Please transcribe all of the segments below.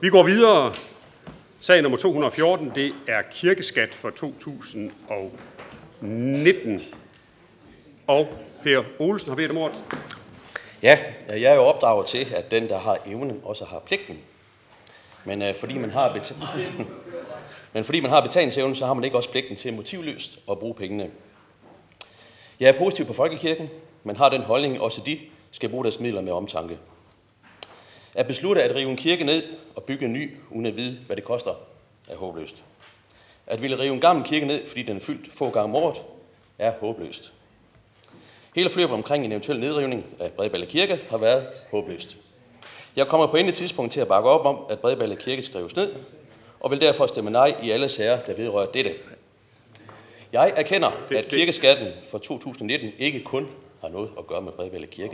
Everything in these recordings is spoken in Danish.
Vi går videre. Sag nummer 214, det er kirkeskat for 2019. Og Per Olsen har bedt om ordet. Ja, jeg er jo opdraget til, at den, der har evnen, også har pligten. Men fordi man har betalingsevnen, så har man ikke også pligten til motivløst at bruge pengene. Jeg er positiv på folkekirken, men har den holdning, også de skal bruge deres midler med omtanke. At beslutte at rive en kirke ned og bygge en ny, uden at vide, hvad det koster, er håbløst. At ville rive en gammel kirke ned, fordi den er fyldt få gange om året, er håbløst. Hele forløbet omkring en eventuel nedrivning af Bredballe Kirke har været håbløst. Jeg kommer på intet tidspunkt til at bakke op om, at Bredballe Kirke skal rives ned, og vil derfor stemme nej i alle sager, der vedrører dette. Jeg erkender, at kirkeskatten for 2019 ikke kun har noget at gøre med Bredballe Kirke.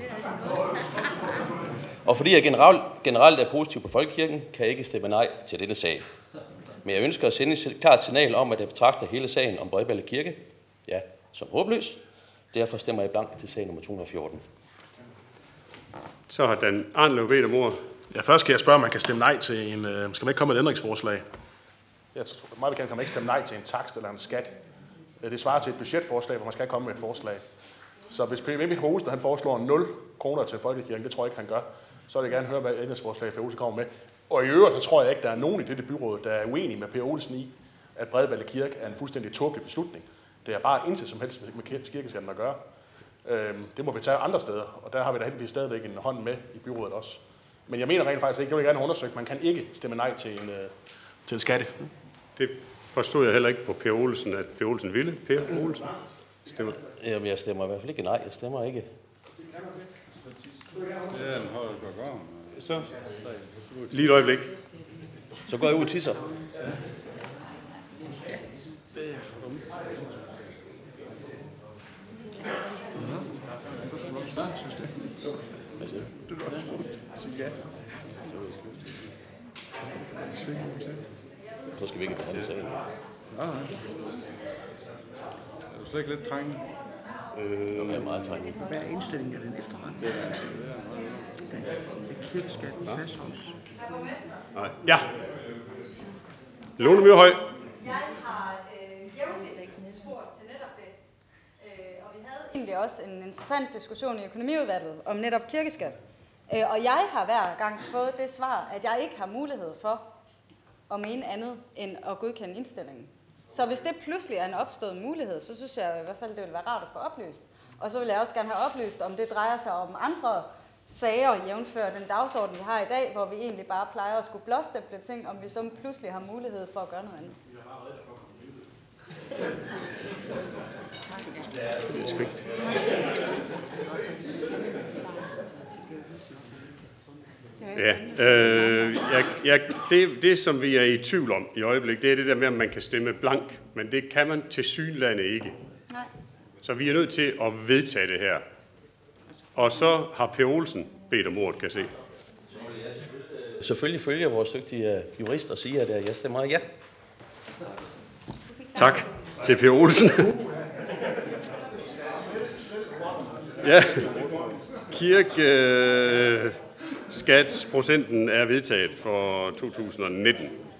Og fordi jeg generelt er positiv på folkekirken, kan jeg ikke stemme nej til denne sag. Men jeg ønsker at sende et klart signal om, at jeg betragter hele sagen om Bredballe Kirke, som håbløs. Derfor stemmer jeg blankt til sag nummer 214. Så har Dan Arnlev bedt om ordet. Ja, først skal jeg spørge, om man kan stemme nej til en... Skal man ikke komme med et ændringsforslag? Jeg tror, meget bekendt kan man ikke stemme nej til en takst eller en skat. Det svarer til et budgetforslag, hvor man skal komme med et forslag. Så hvis Per Olsen han foreslår 0 kroner til folkekirken, det tror jeg ikke, han gør, så vil jeg gerne høre, hvad ændringsforslag Per Olsen kommer med. Og i øvrigt, så tror jeg ikke, der er nogen i dette byråd, der er uenige med Per Olsen i, at Bredballe Kirke er en fuldstændig tåbelig beslutning. Det er bare intet som helst med kirkeskatten at gøre. Det må vi tage andre steder, og der har vi da heldigvis stadigvæk en hånd med i byrådet også. Men jeg mener rent faktisk ikke, jeg vil gerne have undersøgt, man kan ikke stemme nej til en skatte. Det forstod jeg heller ikke på Per Olsen, at Per Olsen ville. Per Olsen stemmer. Jamen, jeg stemmer i hvert fald ikke nej. Jeg stemmer ikke. Så lige et øjeblik. Så går jeg ud og tisser. Så skal vi ikke behandle sagen. Er du slet ikke lidt trængende? Jeg er meget trængende. Hvad er indstillingen af den efterretning? Er kirkeskatten fastholdes? Nej. Ja. Lone Myrhøj. Jeg har jævnligt spurgt til netop det, og vi havde egentlig også en interessant diskussion i økonomiudvalget om netop kirkeskat. Og jeg har hver gang fået det svar, at jeg ikke har mulighed for at mene andet end at godkende indstillingen. Så hvis det pludselig er en opstået mulighed, så synes jeg i hvert fald, det ville være rart at få oplyst. Og så vil jeg også gerne have oplyst, om det drejer sig om andre sager, jævnfør den dagsorden, vi har i dag, hvor vi egentlig bare plejer at skulle blåstemple ting, om vi så pludselig har mulighed for at gøre noget andet. Ja, det som vi er i tvivl om i øjeblikket, det er det der med, at man kan stemme blank, men det kan man tilsyneladende ikke. Nej. Så vi er nødt til at vedtage det her. Og så har Per Olsen bedt om ordet, kan jeg se. Selvfølgelig følger vores dygtige jurist og siger, at jeg stemmer ja. Tak til Per Olsen. Ja, kirkeskatsprocenten er vedtaget for 2019.